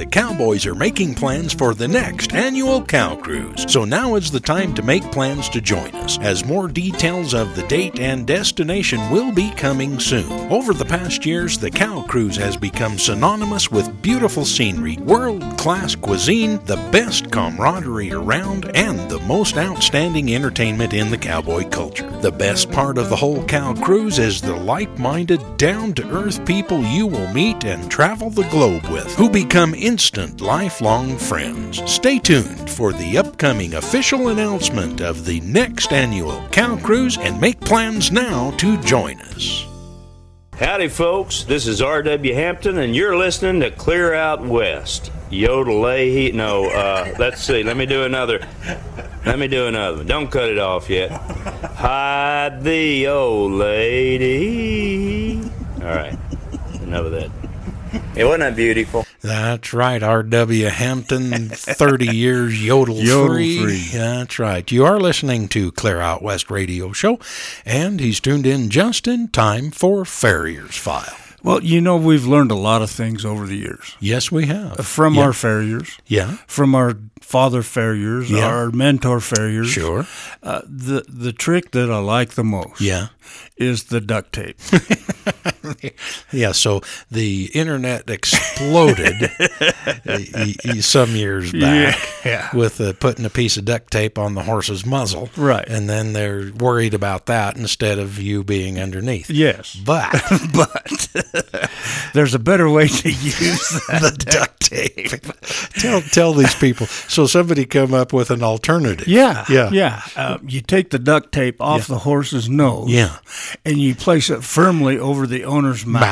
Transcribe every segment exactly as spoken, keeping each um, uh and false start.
the Cowboys are making plans for the next annual Cow Cruise. So now is the time to make plans to join us, as more details of the date and destination will be coming soon. Over the past years, the Cow Cruise has become synonymous with beautiful scenery, world-class cuisine, the best camaraderie around, and the most outstanding entertainment in the cowboy culture. The best part of the whole Cow Cruise is the like-minded, down-to-earth people you will meet and travel the globe with, who become instant, lifelong friends. Stay tuned for the upcoming official announcement of the next annual Cow Cruise and make plans now to join us. Howdy, folks. This is R W Hampton, and you're listening to Clear Out West. Yodel-lay, no, uh, let's see. Let me do another. Let me do another one. Don't cut it off yet. Hide the old lady. All right. Enough of that. It wasn't that beautiful. That's right, R W Hampton, thirty years yodel-free. Yodel-free. That's right. You are listening to Clear Out West Radio Show, and he's tuned in just in time for Farrier's File. Well, you know, we've learned a lot of things over the years. Yes, we have. From yeah. our farriers. Yeah. From our father farriers, yeah. our mentor farriers. Sure. Uh, the, the trick that I like the most yeah. is the duct tape. Yeah, so the internet exploded some years back yeah. with uh, putting a piece of duct tape on the horse's muzzle. Right. And then they're worried about that instead of you being underneath. Yes. But but there's a better way to use the duct tape. tell tell these people. So somebody come up with an alternative. Yeah. Yeah. Yeah. Uh, you take the duct tape off yeah. the horse's nose. Yeah. And you place it firmly over the owner's mouth.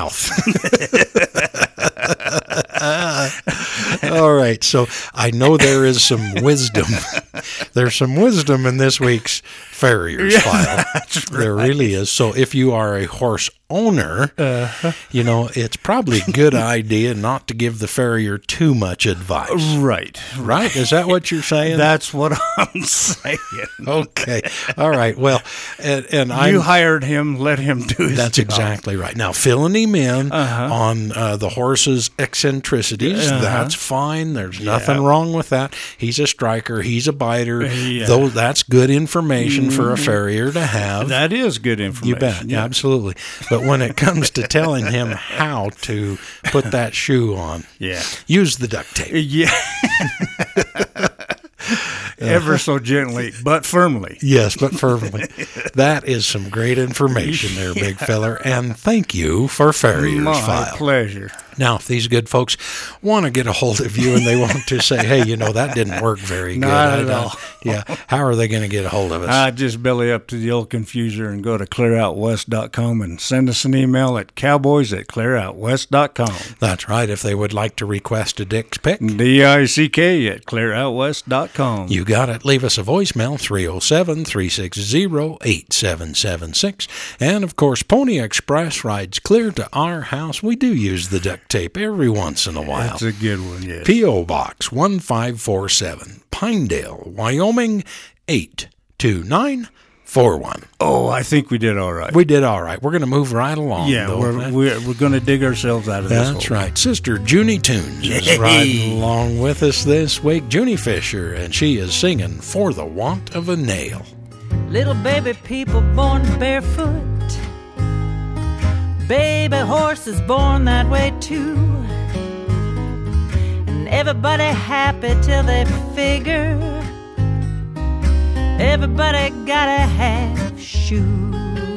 All right, so I know there is some wisdom. There's some wisdom in this week's Farrier's yeah, File. That's right. There really is. So if you are a horse owner, uh-huh. you know, it's probably a good idea not to give the farrier too much advice. Right. Right? Is that what you're saying? That's what I'm saying. Okay. All right. Well, and, and I You hired him, let him do his That's job. exactly right. Now, filling him in uh-huh. on uh, the horse's eccentricities, uh-huh. that's fine. There's yeah. nothing wrong with that. He's a striker. He's a biter. Yeah. Though that's good information mm-hmm. for a farrier to have. That is good information. You bet. Yeah. Absolutely. But when it comes to telling him how to put that shoe on, yeah, use the duct tape. Yeah. Ever so gently, but firmly. Yes, but firmly. That is some great information there, big feller. And thank you for Farrier's My File. My pleasure. Now, if these good folks want to get a hold of you and they want to say, hey, you know, that didn't work very good. Not at all. Yeah. How are they going to get a hold of us? I just belly up to the old confuser and go to clear out west dot com and send us an email at cowboys at clear out west dot com. That's right. If they would like to request a Dick's pick, D I C K at clear out west dot com. You got it. Leave us a voicemail, three oh seven, three six zero, eight seven seven six. And, of course, Pony Express rides clear to our house. We do use the duct tape every once in a while. That's a good one, yes. P O. Box one five four seven, Pinedale, Wyoming, eight two nine four one. Oh, I think we did all right. We did all right. We're going to move right along. Yeah, though. we're, we're, we're going to dig ourselves out of this That's hole. right. Sister Junie Tunes is Yay. riding along with us this week. Junie Fisher, and she is singing For the Want of a Nail. Little baby people born barefoot, baby horses born that way too, and everybody happy till they figure everybody gotta have shoes.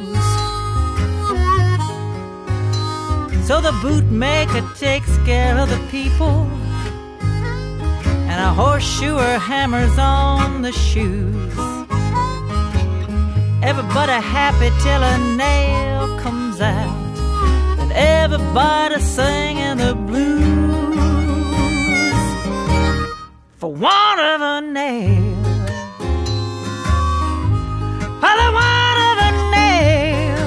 So the bootmaker takes care of the people, and a horseshoer hammers on the shoes. Everybody happy till a nail comes out, and everybody singing the blues for want of a nail. For the want of a nail.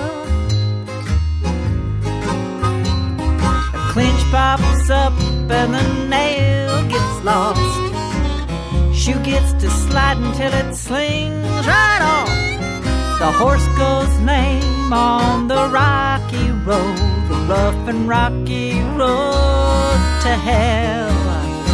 The clinch pops up and the nail gets lost. Shoe gets to sliding till it slings right off. The horse goes lame on the rocky road, the rough and rocky road to hell.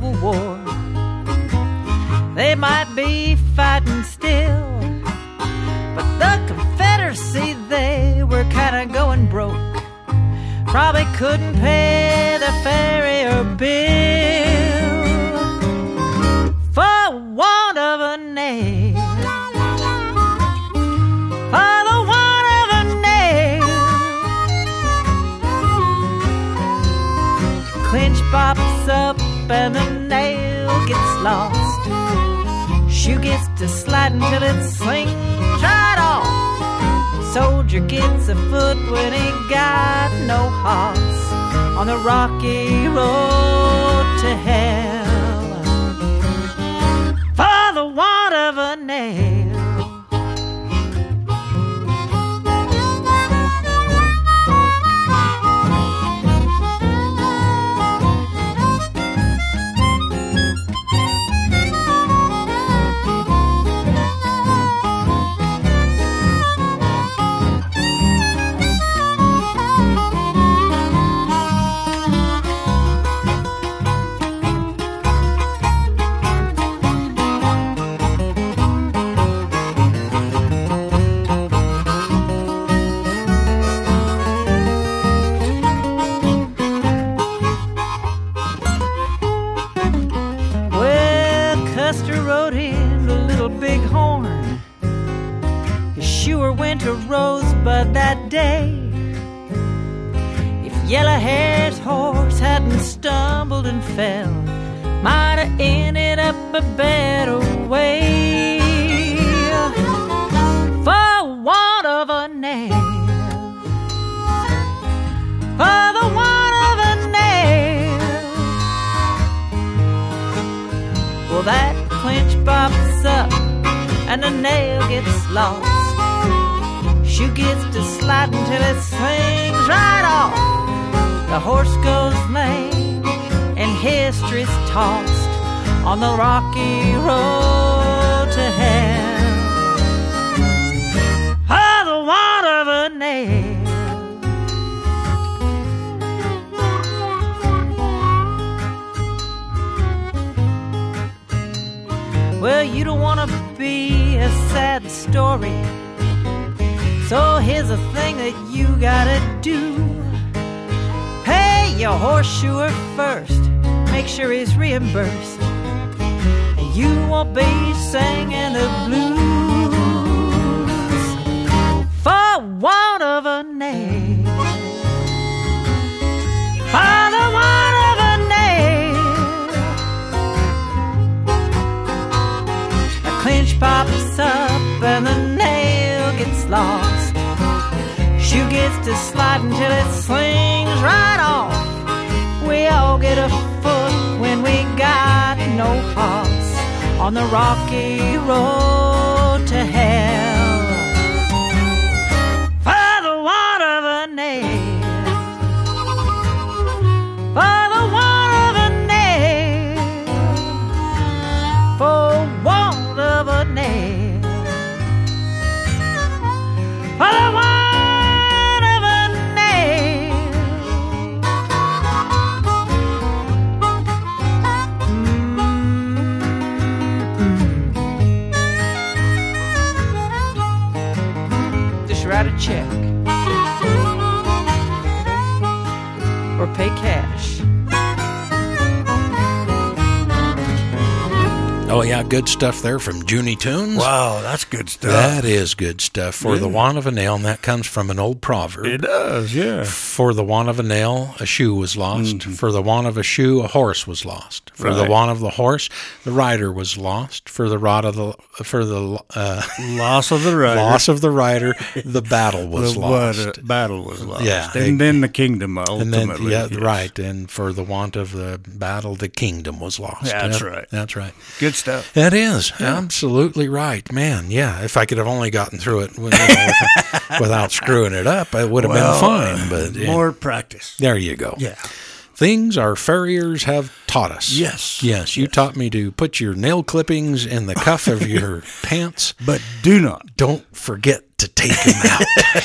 Civil War. They might be fighting still, but the Confederacy, they were kinda going broke. Probably couldn't pay the farrier bill for want of a nail. For the want of a nail. Clinch pops up and the nail gets lost. Shoe gets to sliding till it slings right off. Soldier gets a foot when he got no horse on the rocky road to hell for the want of a nail. Winter rosebud that day. If Yellowhair's horse hadn't stumbled and fell, might have ended up a better way. For want of a nail, for the want of a nail. Well, that clinch pops up and the nail gets lost. Shoe gets to sliding till it swings right off. The horse goes lame and history's tossed on the rocky road to hell. For the want of a nail. Well, you don't want to be a sad story, so here's a thing that you gotta do. Pay your horseshoer first, make sure he's reimbursed, and you won't be singing the blues for want of a nail. For the want of a nail. A clinch pops up and the nail gets lost. Shoe gets to sliding till it slings right off. We all get a foot when we got no horse on the rocky road to hell. For the want of a nail. For the want of a nail. For want of a nail. For the want write a check or pay cash. Oh, yeah, good stuff there from Junie Tunes. Wow, that's good stuff. That is good stuff. For Yeah. the want of a nail, and that comes from an old proverb. It does, yeah. For the want of a nail, a shoe was lost. Mhm. For the want of a shoe, a horse was lost. For the Right. want of the horse, the rider was lost. For the rot of the for the uh, Loss of the rider. loss of the rider, the battle was the lost. what, uh, battle was lost. Yeah. And then the kingdom And ultimately. then, yeah, yes. right. And for the want of the battle, the kingdom was lost. That's Yeah, right. That's right. Good stuff. That is absolutely right, man. Yeah, if I could have only gotten through it you know, without screwing it up, it would have Well, been fine. But yeah. More practice. There you go. Yeah. Things our farriers have taught us. Yes. Yes, you taught me to put your nail clippings in the cuff of your pants. But do not. Don't forget to to take them out.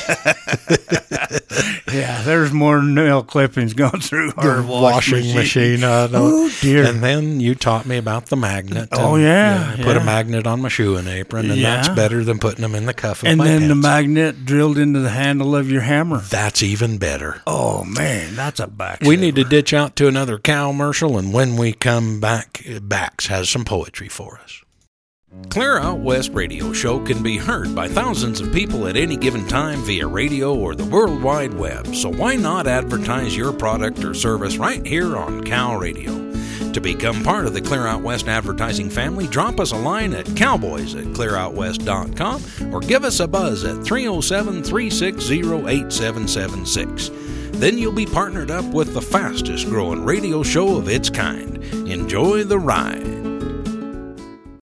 Yeah, there's more nail clippings going through our The washing machine. machine. I know. Oh, dear. And then you taught me about the magnet. Oh, and, yeah, Put a yeah. magnet on my shoeing apron, and Yeah. that's better than putting them in the cuff of And my then the pants. magnet drilled into the handle of your hammer. That's even better. Oh, man, that's a back. We need to ditch out to another cow commercial, and when we come back, Bax has some poetry for us. Clear Out West radio show can be heard by thousands of people at any given time via radio or the World Wide Web, so why not advertise your product or service right here on Cal Radio? To become part of the Clear Out West advertising family, drop us a line at cowboys at clear out west dot com or give us a buzz at three oh seven, three six oh, eight seven seven six. Then you'll be partnered up with the fastest growing radio show of its kind. Enjoy the ride.